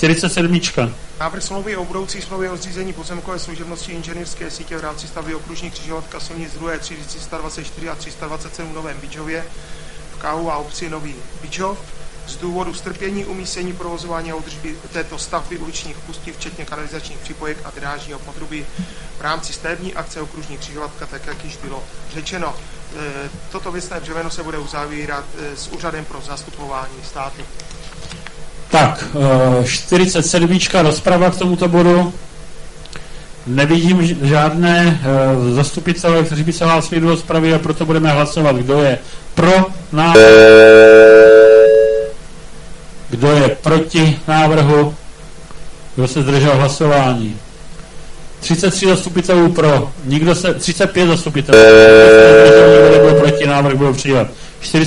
47. Návrh smlouvy o budoucí smlouvě o zřízení pozemkové služebnosti inženýrské sítě v rámci stavby okružní křižovatka silnic druhé třídy 324 a 327 v Novém Bydžově v KU a obci Nový Bydžov. Z důvodu strpění umístění provozování a údržby této stavby uličních pustí, včetně kanalizačních připojek a drážního potrubí v rámci stavební akce okružní křižovatka, tak jak již bylo řečeno. Toto věcné břemeno se bude uzavírat s úřadem pro zastupování státu. Tak, 47. rozprava k tomuto bodu. Nevidím žádné zastupitele, kteří by se hlásili do rozpravy, a proto budeme hlasovat. Kdo je pro návrh? Kdo je proti návrhu? Kdo se zdržel hlasování? 33 zastupitelů pro, 35 zastupitelů. Nikdo se nebyl proti, návrh byl přijat.